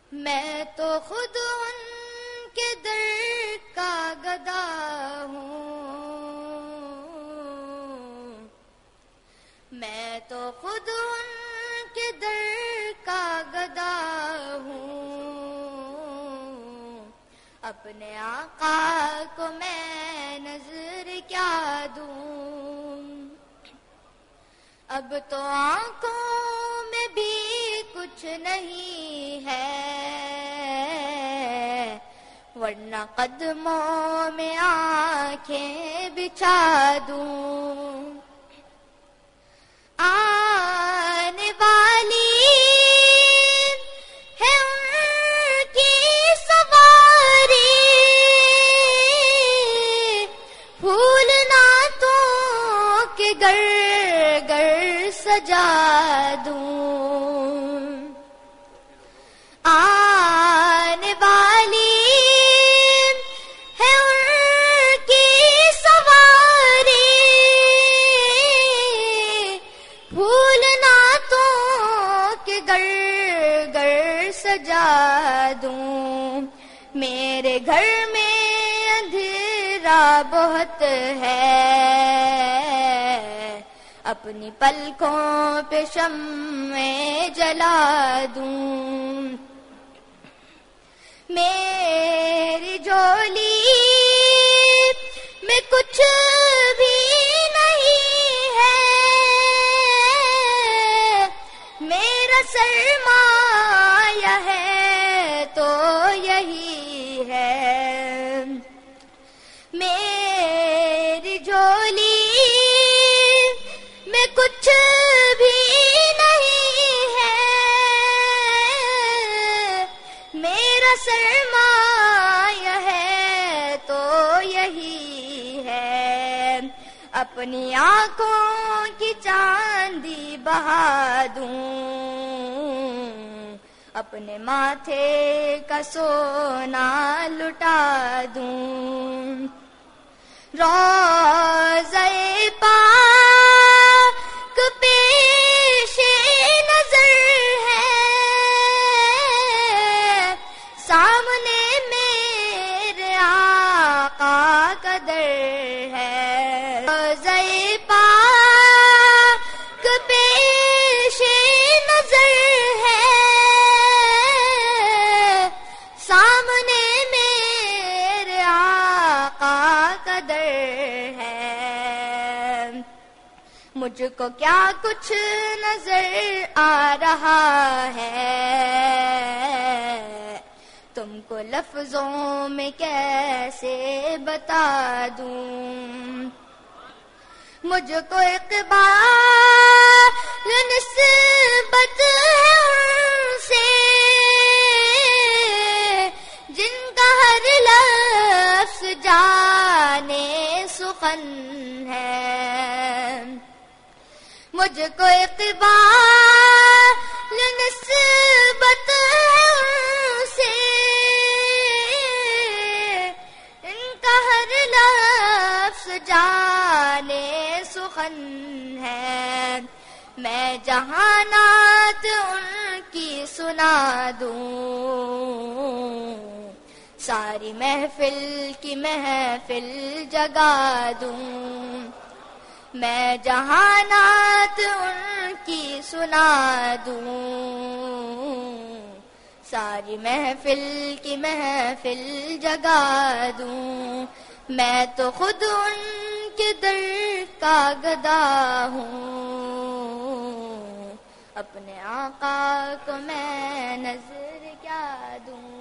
میں تو خود ان کے در کا گدا ہوں، میں تو خود ان کے در کا گدا ہوں، اپنے آقا کو میں نظر کیا دوں، اب تو آنکھوں میں بھی کچھ نہیں ہے، ورنہ قدموں میں آنکھیں بچھا دوں، آنے والی ہے ان کی سواری، پھول نعتوں کے گر گر سجا دوں، آنے والی ہے ان کی سواری، پھول نعتوں کے گر گر سجا دوں، میرے گھر میں اندھیرا بہت ہے، اپنی پلکوں پہ شمع جلا دوں، میری جھولی میں کچھ بھی نہیں ہے، میرا سرمایہ ہے تو یہی ہے، میری جھولی میں کچھ بھی نہیں ہے، میرا سرمایہ ہے تو یہی ہے، اپنی آنکھوں کی چاندی بہا دوں، اپنے ماتھے کا سونا لٹا دوں، روضہ پاک پیش نظر ہے، سامنے میرے آقا کا در ہے، روضہ پاک پیش نظر ہے، سامنے میرے آقا کا در ہے، مجھ کو کیا کچھ نظر آ رہا ہے، تم کو لفظوں میں کیسے بتا دوں، مجھ کو اقبال نسبت ہے ان سے، جن کا ہر لفظ جانے سخن ہے، مجھ کو اقبال نسبت ہے ان سے، ان کا ہر لفظ جانے سخن ہے، میں جہانات ان کی سنا دوں، ساری محفل کی محفل جگا دوں، میں جہانات ان کی سنا دوں، ساری محفل کی محفل جگا دوں، میں تو خود ان کے در کا گدا ہوں، اپنے آقا کو میں نظر کیا دوں۔